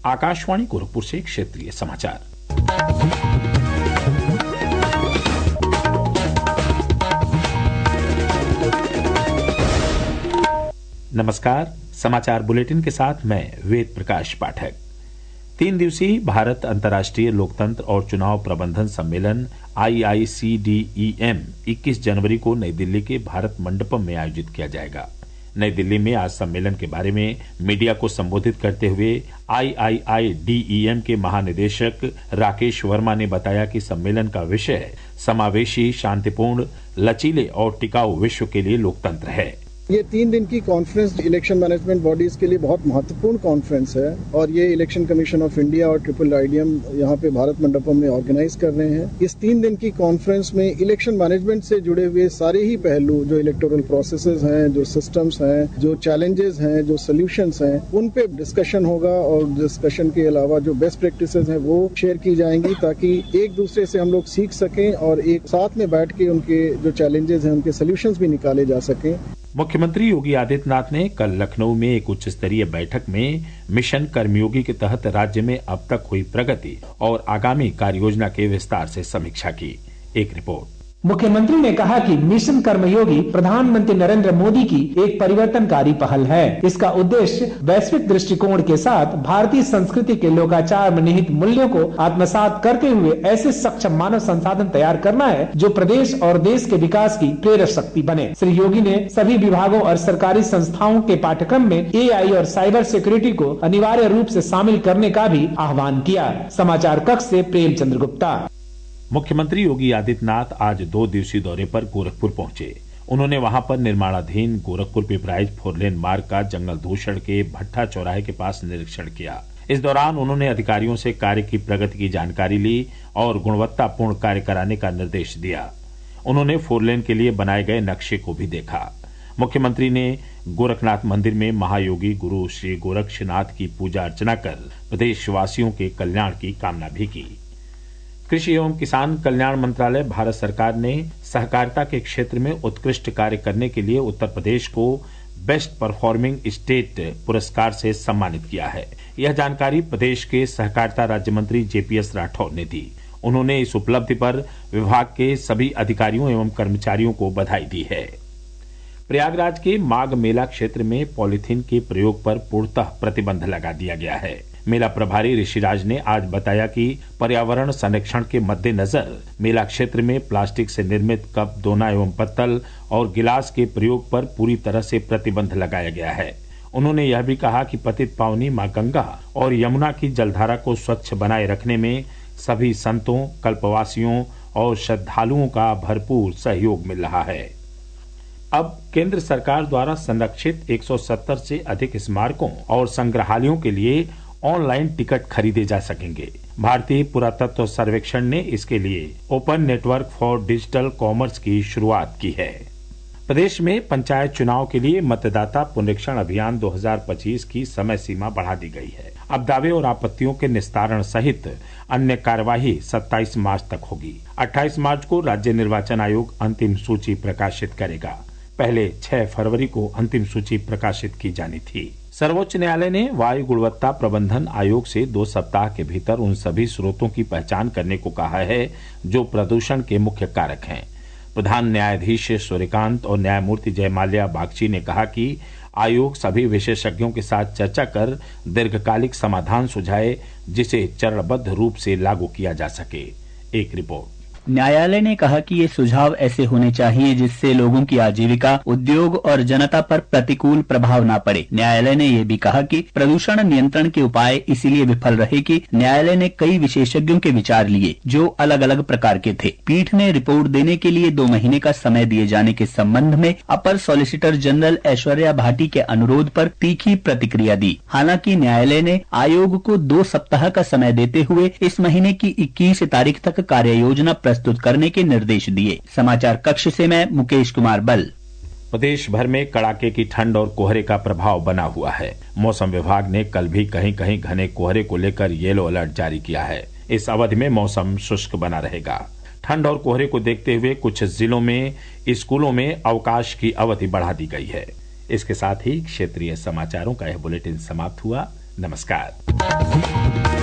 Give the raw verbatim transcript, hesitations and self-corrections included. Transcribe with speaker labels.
Speaker 1: आकाशवाणी गोरखपुर से क्षेत्रीय समाचार। नमस्कार, समाचार बुलेटिन के साथ मैं वेद प्रकाश पाठक। तीन दिवसीय भारत अंतर्राष्ट्रीय लोकतंत्र और चुनाव प्रबंधन सम्मेलन आई आई सी डी ई एम इक्कीस जनवरी को नई दिल्ली के भारत मंडपम में आयोजित किया जाएगा। नई दिल्ली में आज सम्मेलन के बारे में मीडिया को संबोधित करते हुए आई आई आई डी ई एम के महानिदेशक राकेश वर्मा ने बताया कि सम्मेलन का विषय समावेशी, शांतिपूर्ण, लचीले और टिकाऊ विश्व के लिए लोकतंत्र है।
Speaker 2: ये तीन दिन की कॉन्फ्रेंस इलेक्शन मैनेजमेंट बॉडीज के लिए बहुत महत्वपूर्ण कॉन्फ्रेंस है और ये इलेक्शन कमीशन ऑफ इंडिया और ट्रिपल आईडीएम यहाँ पे भारत मंडपम में ऑर्गेनाइज कर रहे हैं। इस तीन दिन की कॉन्फ्रेंस में इलेक्शन मैनेजमेंट से जुड़े हुए सारे ही पहलू, जो इलेक्टोरल प्रोसेसेस हैं, जो सिस्टम्स हैं, जो चैलेंजेस हैं, जो सोल्यूशंस हैं, उन पे डिस्कशन होगा और डिस्कशन के अलावा जो बेस्ट प्रैक्टिसेस हैं वो शेयर की जाएंगी ताकि एक दूसरे से हम लोग सीख सकें और एक साथ में बैठ के उनके जो चैलेंजेस हैं उनके सोल्यूशंस भी निकाले जा सकें।
Speaker 1: मुख्यमंत्री योगी आदित्यनाथ ने कल लखनऊ में एक उच्च स्तरीय बैठक में मिशन कर्मयोगी के तहत राज्य में अब तक हुई प्रगति और आगामी कार्ययोजना के विस्तार से समीक्षा की। एक रिपोर्ट।
Speaker 3: मुख्यमंत्री ने कहा कि मिशन कर्मयोगी प्रधानमंत्री नरेंद्र मोदी की एक परिवर्तनकारी पहल है। इसका उद्देश्य वैश्विक दृष्टिकोण के साथ भारतीय संस्कृति के लोकाचार में निहित मूल्यों को आत्मसात करते हुए ऐसे सक्षम मानव संसाधन तैयार करना है जो प्रदेश और देश के विकास की प्रेरक शक्ति बने। श्री योगी ने सभी विभागों और सरकारी संस्थाओं के पाठ्यक्रम में ए आई और साइबर सिक्योरिटी को अनिवार्य रूप से शामिल करने का भी आह्वान किया। समाचार कक्ष से प्रेमचंद्र गुप्ता।
Speaker 1: मुख्यमंत्री योगी आदित्यनाथ आज दो दिवसीय दौरे पर गोरखपुर पहुंचे। उन्होंने वहां पर निर्माणाधीन गोरखपुर पिपराइच फोरलेन मार्ग का जंगल दूषण के भट्टा चौराहे के पास निरीक्षण किया। इस दौरान उन्होंने अधिकारियों से कार्य की प्रगति की जानकारी ली और गुणवत्तापूर्ण कार्य कराने का निर्देश दिया। उन्होंने फोरलेन के लिए बनाए गए नक्शे को भी देखा। मुख्यमंत्री ने गोरखनाथ मंदिर में महायोगी गुरु श्री गोरक्षनाथ की पूजा अर्चना कर प्रदेशवासियों के कल्याण की कामना भी की। कृषि एवं किसान कल्याण मंत्रालय भारत सरकार ने सहकारिता के क्षेत्र में उत्कृष्ट कार्य करने के लिए उत्तर प्रदेश को बेस्ट परफॉर्मिंग स्टेट पुरस्कार से सम्मानित किया है। यह जानकारी प्रदेश के सहकारिता राज्य मंत्री जे पी एस राठौर ने दी। उन्होंने इस उपलब्धि पर विभाग के सभी अधिकारियों एवं कर्मचारियों को बधाई दी है। प्रयागराज के माघ मेला क्षेत्र में पॉलीथीन के प्रयोग पर पूर्णतः प्रतिबंध लगा दिया गया है। मेला प्रभारी ऋषिराज ने आज बताया कि पर्यावरण संरक्षण के मद्देनजर मेला क्षेत्र में प्लास्टिक से निर्मित कप, दोना एवं पत्तल और गिलास के प्रयोग पर पूरी तरह से प्रतिबंध लगाया गया है। उन्होंने यह भी कहा कि पतित पावनी मां गंगा और यमुना की जलधारा को स्वच्छ बनाए रखने में सभी संतों, कल्पवासियों और श्रद्धालुओं का भरपूर सहयोग मिल रहा है। अब केंद्र सरकार द्वारा संरक्षित एक सौ सत्तर से अधिक स्मारकों और संग्रहालयों के लिए ऑनलाइन टिकट खरीदे जा सकेंगे। भारतीय पुरातत्व सर्वेक्षण ने इसके लिए open network for digital commerce की शुरुआत की है। प्रदेश में पंचायत चुनाव के लिए मतदाता पुनरीक्षण अभियान दो हज़ार पच्चीस की समय सीमा बढ़ा दी गई है। अब दावे और आपत्तियों के निस्तारण सहित अन्य कार्यवाही सत्ताईस मार्च तक होगी। अट्ठाईस मार्च को राज्य निर्वाचन आयोग अंतिम सूची प्रकाशित करेगा। पहले छह फरवरी को अंतिम सूची प्रकाशित की जानी थी। सर्वोच्च न्यायालय ने वायु गुणवत्ता प्रबंधन आयोग से दो सप्ताह के भीतर उन सभी स्रोतों की पहचान करने को कहा है जो प्रदूषण के मुख्य कारक हैं। प्रधान न्यायाधीश सूर्यकांत और न्यायमूर्ति जयमाल्या बागची ने कहा कि आयोग सभी विशेषज्ञों के साथ चर्चा कर दीर्घकालिक समाधान सुझाए जिसे चरणबद्ध रूप से लागू किया जा सके। एक रिपोर्ट।
Speaker 4: न्यायालय ने कहा कि ये सुझाव ऐसे होने चाहिए जिससे लोगों की आजीविका, उद्योग और जनता पर प्रतिकूल प्रभाव न पड़े। न्यायालय ने यह भी कहा कि प्रदूषण नियंत्रण के उपाय इसीलिए विफल रहे कि न्यायालय ने कई विशेषज्ञों के विचार लिए जो अलग अलग प्रकार के थे। पीठ ने रिपोर्ट देने के लिए दो महीने का समय दिए जाने के संबंध में अपर सॉलिसिटर जनरल ऐश्वर्या भाटी के अनुरोध पर तीखी प्रतिक्रिया दी। हालांकि न्यायालय ने आयोग को दो सप्ताह का समय देते हुए इस महीने की इक्कीस तारीख तक कार्य योजना प्रस्तुत करने के निर्देश दिए। समाचार कक्ष से मैं मुकेश कुमार बल।
Speaker 1: प्रदेश भर में कड़ाके की ठंड और कोहरे का प्रभाव बना हुआ है। मौसम विभाग ने कल भी कहीं कहीं घने कोहरे को लेकर येलो अलर्ट जारी किया है। इस अवधि में मौसम शुष्क बना रहेगा। ठंड और कोहरे को देखते हुए कुछ जिलों में स्कूलों में अवकाश की अवधि बढ़ा दी गई है। इसके साथ ही क्षेत्रीय समाचारों का यह बुलेटिन समाप्त हुआ। नमस्कार।
Speaker 5: है।